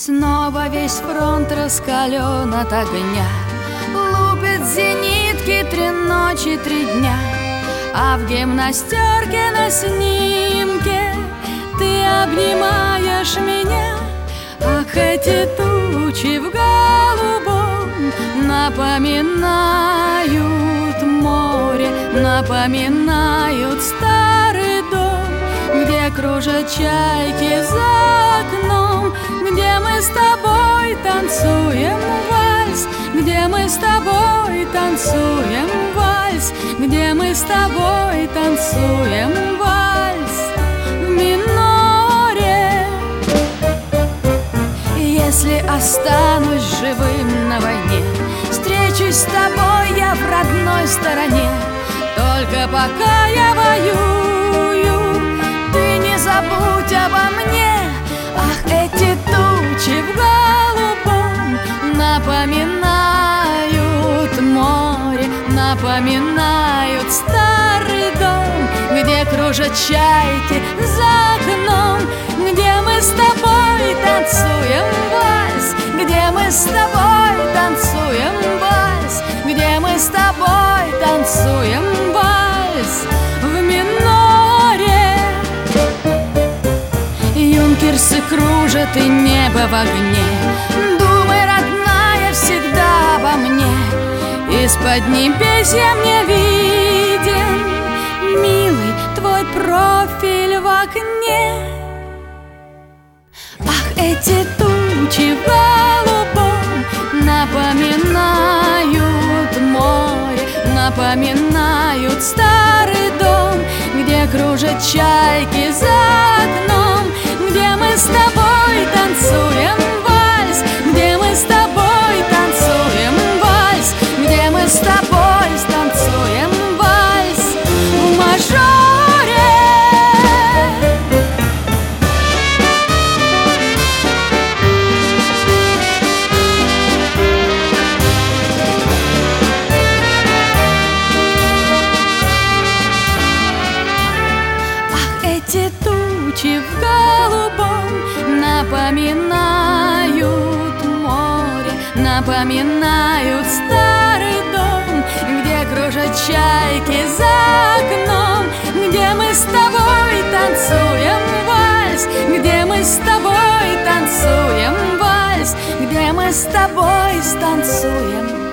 Снова весь фронт раскален от огня, лупят зенитки 3 ночи, 3 дня. А в гимнастерке на снимке ты обнимаешь меня. Ах, эти тучи в голубом напоминают море, напоминают старый дом, где кружат чайки за окном, где мы с тобой танцуем вальс, где мы с тобой танцуем вальс, где мы с тобой танцуем вальс в миноре. Если останусь живым на войне, встречусь с тобой я в родной стороне. Только пока я воюю, ты не забудь обо мне. Ах, эти тучи в голубом напоминают море, напоминают старый дом, где кружат чайки за окном, где мы с тобой танцуем вальс, где мы с тобой танцуем вальс, где мы с тобой танцуем вальс в миноре. Юнкерсы кружат и небо в огне. Думай, родная, всегда обо мне. Из-под небесья мне виден, милый, твой профиль в окне. Ах, эти тучи в голубом напоминают море, напоминают старый дом, где кружат чайки за окном, где мы с тобой танцуем вальс, где мы с тобой танцуем вальс, где мы с тобой танцуем вальс в мажоре. Эти тучи в голубом напоминают море, напоминают старый дом, где кружат чайки за окном, где мы с тобой танцуем вальс, где мы с тобой танцуем вальс, где мы с тобой танцуем